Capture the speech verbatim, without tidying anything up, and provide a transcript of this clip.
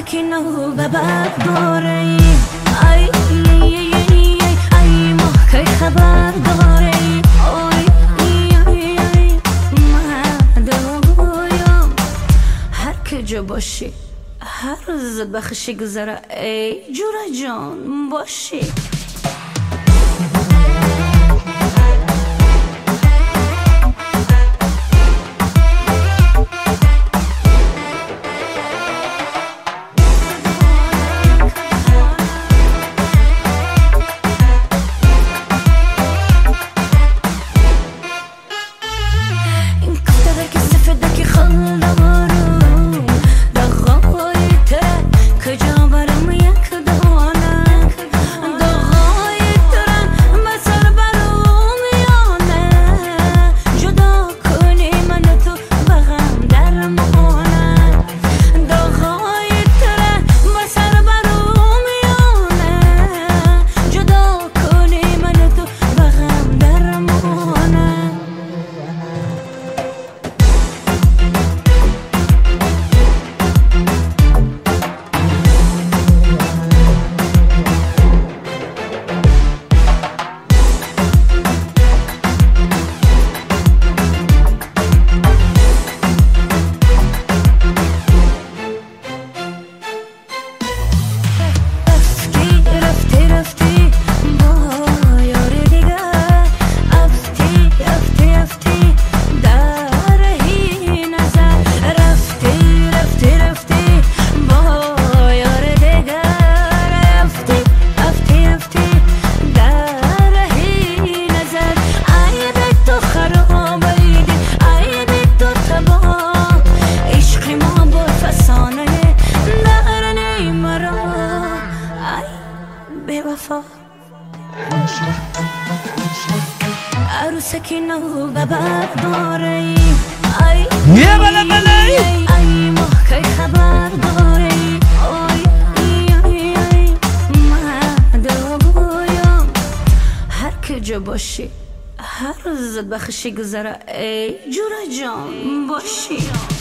عروسکی نو به بر داره ای ای ای ای ای ماه که خبر داره ای ای ای ای مهدایم هر کجا باشی هر روز بخشی گذره ای جوره جان باشی عروسکی نو به بر داره ای ای بله بله ای ماه که خبر داره ای ای ای ای مهدایم هر کجا باشی هر روز بخشی گذره ای جوره جان باشی